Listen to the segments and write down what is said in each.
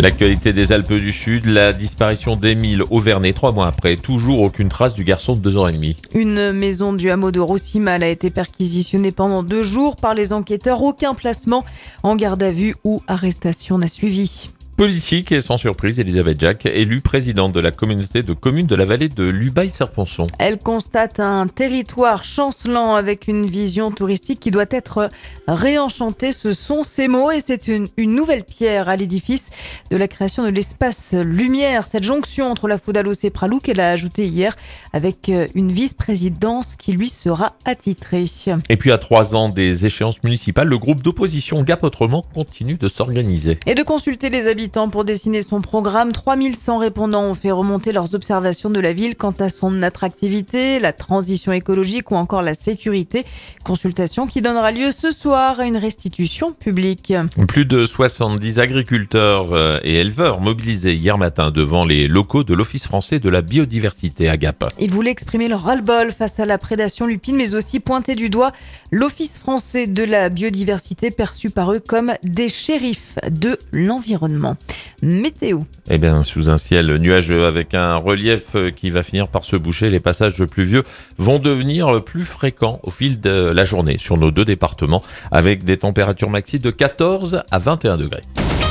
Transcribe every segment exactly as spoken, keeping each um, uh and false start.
L'actualité des Alpes du Sud, la disparition d'Émile Auvernais, trois mois après, toujours aucune trace du garçon de deux ans et demi. Une maison du hameau de Roussimal a été perquisitionnée pendant deux jours par les enquêteurs. Aucun placement en garde à vue ou arrestation n'a suivi. Politique et sans surprise, Elisabeth Jacques, élue présidente de la communauté de communes de la vallée de Lubaye-Serponçon. Elle constate un territoire chancelant avec une vision touristique qui doit être réenchantée. Ce sont ses mots et c'est une, une nouvelle pierre à l'édifice de la création de l'espace Lumière. Cette jonction entre la Foudalos et Pralou qu'elle a ajoutée hier avec une vice-présidence qui lui sera attitrée. Et puis à trois ans des échéances municipales, le groupe d'opposition Gap Autrement continue de s'organiser. Et de consulter les habitants pour dessiner son programme. trois mille cent répondants ont fait remonter leurs observations de la ville quant à son attractivité, la transition écologique ou encore la sécurité. Consultation qui donnera lieu ce soir à une restitution publique. Plus de soixante-dix agriculteurs et éleveurs mobilisés hier matin devant les locaux de l'Office français de la biodiversité à Gap. Ils voulaient exprimer leur ras-le-bol face à la prédation lupine, mais aussi pointer du doigt l'Office français de la biodiversité perçu par eux comme des shérifs de l'environnement. Météo. Eh bien, sous un ciel nuageux avec un relief qui va finir par se boucher, les passages pluvieux vont devenir plus fréquents au fil de la journée sur nos deux départements avec des températures maxi de quatorze à vingt et un degrés.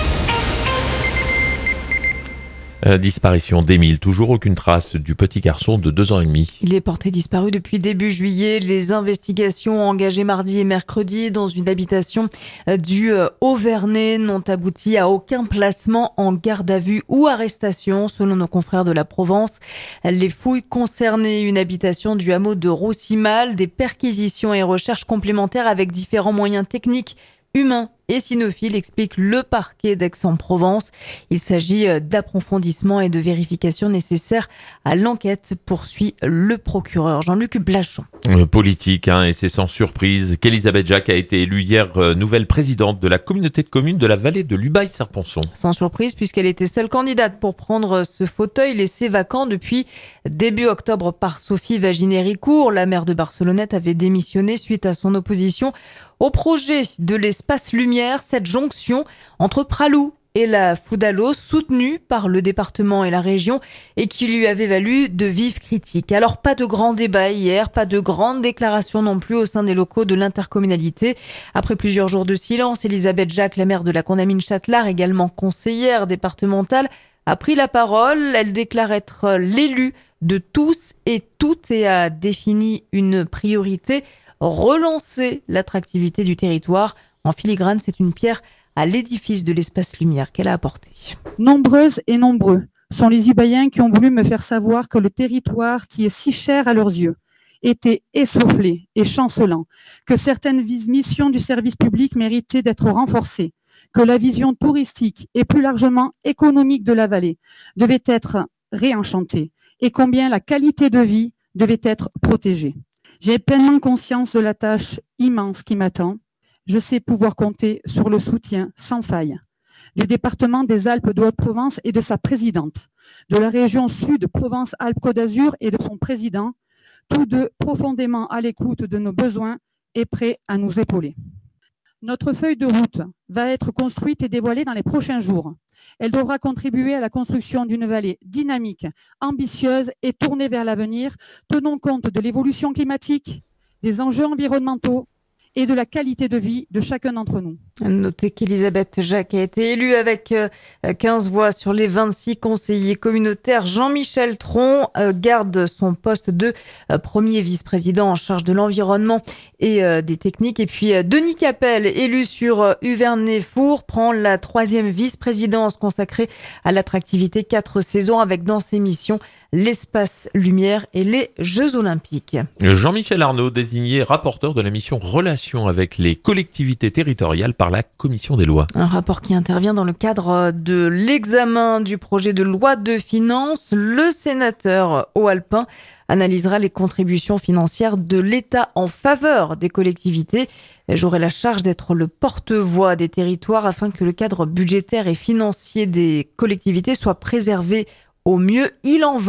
Euh, disparition d'Émile, toujours aucune trace du petit garçon de deux ans et demi. Il est porté disparu depuis début juillet. Les investigations engagées mardi et mercredi dans une habitation du Auvernais n'ont abouti à aucun placement en garde à vue ou arrestation, selon nos confrères de la Provence. Les fouilles concernaient une habitation du hameau de Roussimal, des perquisitions et recherches complémentaires avec différents moyens techniques, humains et cynophiles, explique le parquet d'Aix-en-Provence. Il s'agit d'approfondissements et de vérifications nécessaires à l'enquête, poursuit le procureur Jean-Luc Blachon. Euh, politique, hein, et c'est sans surprise qu'Elisabeth Jacques a été élue hier euh, nouvelle présidente de la communauté de communes de la vallée de Lubaye-Serponçon. Sans surprise, puisqu'elle était seule candidate pour prendre ce fauteuil laissé vacant depuis début octobre par Sophie Vaginet-Ricourt. La maire de Barcelonnette avait démissionné suite à son opposition au projet de l'espace Lumière. Cette jonction entre Pralou et la Foudalos, soutenue par le département et la région et qui lui avait valu de vives critiques. Alors pas de grand débat hier, pas de grande déclaration non plus au sein des locaux de l'intercommunalité. Après plusieurs jours de silence, Elisabeth Jacques, la maire de la Condamine-Châtelard, également conseillère départementale, a pris la parole. Elle déclare être l'élue de tous et toutes et a défini une priorité: relancer l'attractivité du territoire. En filigrane, c'est une pierre à l'édifice de l'espace Lumière qu'elle a apporté. Nombreuses et nombreux sont les Ubayens qui ont voulu me faire savoir que le territoire qui est si cher à leurs yeux était essoufflé et chancelant, que certaines missions du service public méritaient d'être renforcées, que la vision touristique et plus largement économique de la vallée devait être réenchantée et combien la qualité de vie devait être protégée. J'ai pleinement conscience de la tâche immense qui m'attend. Je sais pouvoir compter sur le soutien sans faille du département des Alpes de Haute-Provence et de sa présidente, de la région Sud Provence-Alpes-Côte d'Azur et de son président, tous deux profondément à l'écoute de nos besoins et prêts à nous épauler. Notre feuille de route va être construite et dévoilée dans les prochains jours. Elle devra contribuer à la construction d'une vallée dynamique, ambitieuse et tournée vers l'avenir, tenant compte de l'évolution climatique, des enjeux environnementaux et de la qualité de vie de chacun d'entre nous. Notez qu'Elisabeth Jacques a été élue avec quinze voix sur les vingt-six conseillers communautaires. Jean-Michel Tron garde son poste de premier vice-président en charge de l'environnement et des techniques. Et puis Denis Capel, élu sur Uvernay-Four, prend la troisième vice-présidence consacrée à l'attractivité, quatre saisons avec dans ses missions l'espace Lumière et les Jeux Olympiques. Jean-Michel Arnaud, désigné rapporteur de la mission Relations avec les collectivités territoriales par la Commission des lois. Un rapport qui intervient dans le cadre de l'examen du projet de loi de finances. Le sénateur Haut-Alpin analysera les contributions financières de l'État en faveur des collectivités. J'aurai la charge d'être le porte-voix des territoires afin que le cadre budgétaire et financier des collectivités soit préservé au mieux. Il en va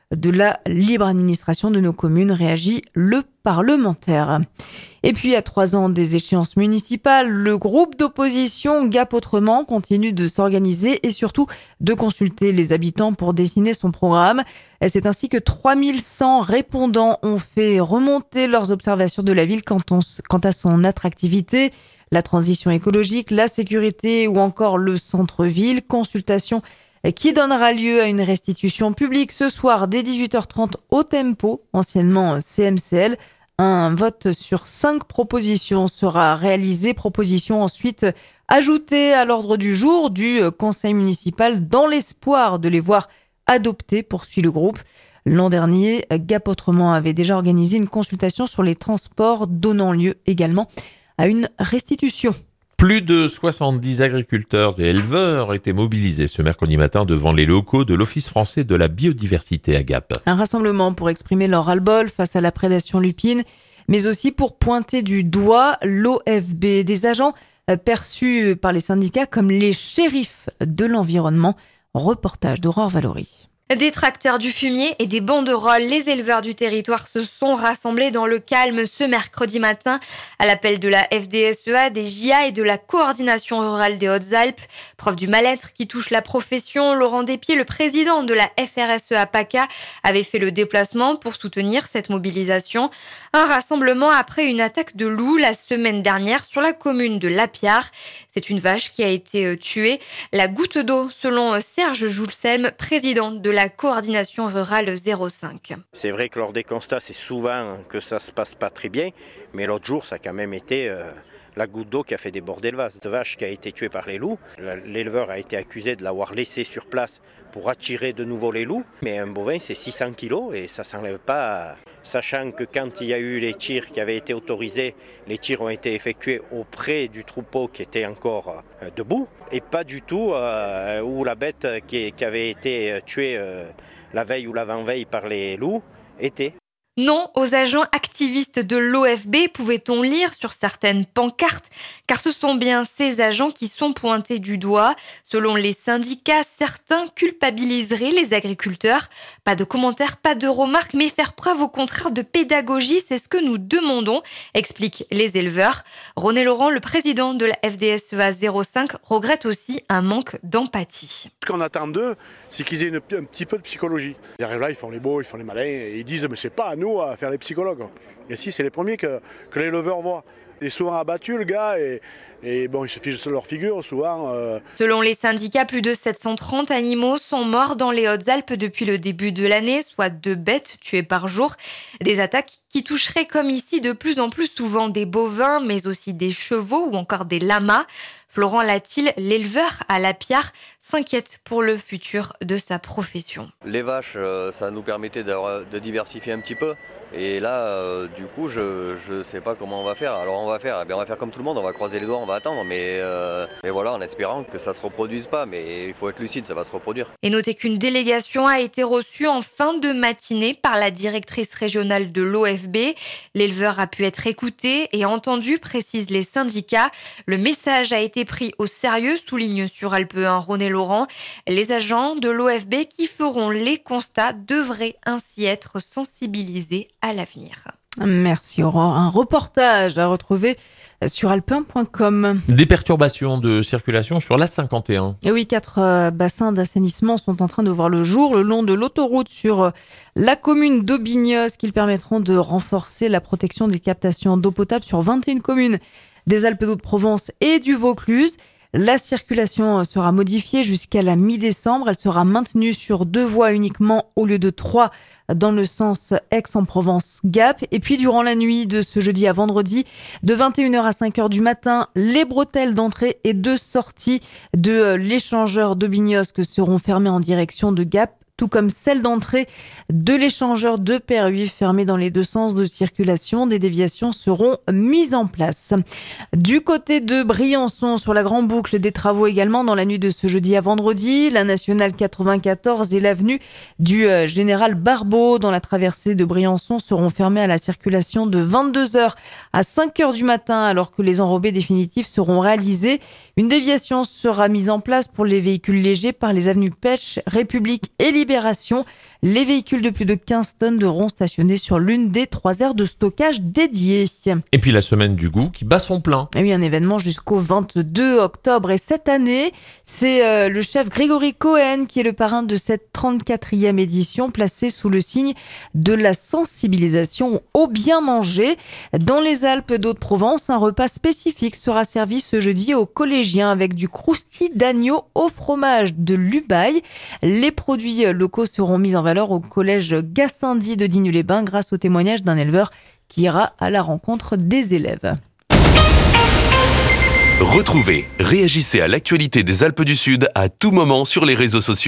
de la libre administration de nos communes, réagit le parlementaire. Et puis, à trois ans des échéances municipales, le groupe d'opposition Gap Autrement continue de s'organiser et surtout de consulter les habitants pour dessiner son programme. C'est ainsi que trois mille cent répondants ont fait remonter leurs observations de la ville quant, on, quant à son attractivité, la transition écologique, la sécurité ou encore le centre-ville. Consultation qui donnera lieu à une restitution publique ce soir dès dix-huit heures trente au Tempo, anciennement C M C L. Un vote sur cinq propositions sera réalisé. Propositions ensuite ajoutées à l'ordre du jour du conseil municipal dans l'espoir de les voir adoptées, poursuit le groupe. L'an dernier, Gap Autrement avait déjà organisé une consultation sur les transports, donnant lieu également à une restitution. Plus de soixante-dix agriculteurs et éleveurs étaient mobilisés ce mercredi matin devant les locaux de l'Office français de la biodiversité à Gap. Un rassemblement pour exprimer leur ras-le-bol face à la prédation lupine, mais aussi pour pointer du doigt l'O F B, des agents perçus par les syndicats comme les shérifs de l'environnement. Reportage d'Aurore Valory. Des tracteurs du fumier et des banderoles, les éleveurs du territoire se sont rassemblés dans le calme ce mercredi matin à l'appel de la F D S E A, des J A et de la coordination rurale des Hautes-Alpes. Preuve du mal-être qui touche la profession, Laurent Despiers, le président de la F R S E A PACA, avait fait le déplacement pour soutenir cette mobilisation. Un rassemblement après une attaque de loup la semaine dernière sur la commune de Lapierre. C'est une vache qui a été tuée. La goutte d'eau, selon Serge Joulselm, président de la coordination rurale zéro cinq. C'est vrai que lors des constats, c'est souvent que ça se passe pas très bien, mais l'autre jour, ça a quand même été euh, la goutte d'eau qui a fait déborder le vase. Cette vache qui a été tuée par les loups, l'éleveur a été accusé de l'avoir laissée sur place pour attirer de nouveau les loups, mais un bovin, c'est six cents kilos et ça s'enlève pas. Sachant que quand il y a eu les tirs qui avaient été autorisés, les tirs ont été effectués auprès du troupeau qui était encore euh, debout et pas du tout euh, où la bête qui, qui avait été tuée euh, la veille ou l'avant-veille par les loups était. Non aux agents activistes de l'O F B, pouvait-on lire sur certaines pancartes, car ce sont bien ces agents qui sont pointés du doigt. Selon les syndicats, certains culpabiliseraient les agriculteurs. Pas de commentaires, pas de remarques, mais faire preuve au contraire de pédagogie, c'est ce que nous demandons, expliquent les éleveurs. René Laurent, le président de la F D S E A zéro cinq, regrette aussi un manque d'empathie. Ce qu'on attend d'eux, c'est qu'ils aient une, un petit peu de psychologie. Ils arrivent là, ils font les beaux, ils font les malins, et ils disent mais c'est pas à nous à faire les psychologues. Et si, c'est les premiers que, que l'éleveur voit. Il est souvent abattu, le gars, et, et bon, il se fiche sur leur figure, souvent. Euh... Selon les syndicats, plus de sept cent trente animaux sont morts dans les Hautes-Alpes depuis le début de l'année, soit deux bêtes tuées par jour. Des attaques qui toucheraient, comme ici, de plus en plus souvent des bovins, mais aussi des chevaux ou encore des lamas. Florent Latil, l'éleveur à Lapierre, s'inquiète pour le futur de sa profession. Les vaches, ça nous permettait de, de diversifier un petit peu. Et là, euh, du coup, je ne sais pas comment on va faire. Alors on va faire, eh bien, on va faire comme tout le monde, on va croiser les doigts, on va attendre. Mais euh, et voilà, en espérant que ça ne se reproduise pas. Mais il faut être lucide, ça va se reproduire. Et notez qu'une délégation a été reçue en fin de matinée par la directrice régionale de l'O F B. L'éleveur a pu être écouté et entendu, précisent les syndicats. Le message a été pris au sérieux, souligne sur Alpe un René Laurent. Les agents de l'O F B qui feront les constats devraient ainsi être sensibilisés à l'avenir. Merci Aurore. Un reportage à retrouver sur alpin point com. Des perturbations de circulation sur l'A cinquante et un. Et oui, quatre euh, bassins d'assainissement sont en train de voir le jour le long de l'autoroute sur euh, la commune d'Aubignos, qui permettront de renforcer la protection des captations d'eau potable sur vingt et une communes des Alpes-de-Haute-Provence et du Vaucluse. La circulation sera modifiée jusqu'à la mi-décembre. Elle sera maintenue sur deux voies uniquement au lieu de trois dans le sens Aix-en-Provence-Gap. Et puis durant la nuit de ce jeudi à vendredi, de vingt et une heures à cinq heures du matin, les bretelles d'entrée et de sortie de l'échangeur d'Aubignos seront fermées en direction de Gap, tout comme celle d'entrée de l'échangeur de Perhuis fermé dans les deux sens de circulation. Des déviations seront mises en place. Du côté de Briançon, sur la grande boucle, des travaux également dans la nuit de ce jeudi à vendredi. La nationale quatre-vingt-quatorze et l'avenue du Général Barbeau dans la traversée de Briançon seront fermées à la circulation de vingt-deux heures à cinq heures du matin, alors que les enrobés définitifs seront réalisés. Une déviation sera mise en place pour les véhicules légers par les avenues Pêche, République et Liberté délibération. Les véhicules de plus de quinze tonnes devront stationner sur l'une des trois aires de stockage dédiées. Et puis la semaine du goût qui bat son plein. Et oui, un événement jusqu'au vingt-deux octobre. Et cette année, c'est euh, le chef Grégory Cohen qui est le parrain de cette trente-quatrième édition, placée sous le signe de la sensibilisation au bien manger. Dans les Alpes d'Haute-Provence, un repas spécifique sera servi ce jeudi aux collégiens avec du croustillant d'agneau au fromage de Lubaï. Les produits locaux seront mis en valeur au collège Gassendi de Digne-les-Bains grâce au témoignage d'un éleveur qui ira à la rencontre des élèves. Retrouvez, réagissez à l'actualité des Alpes du Sud à tout moment sur les réseaux sociaux.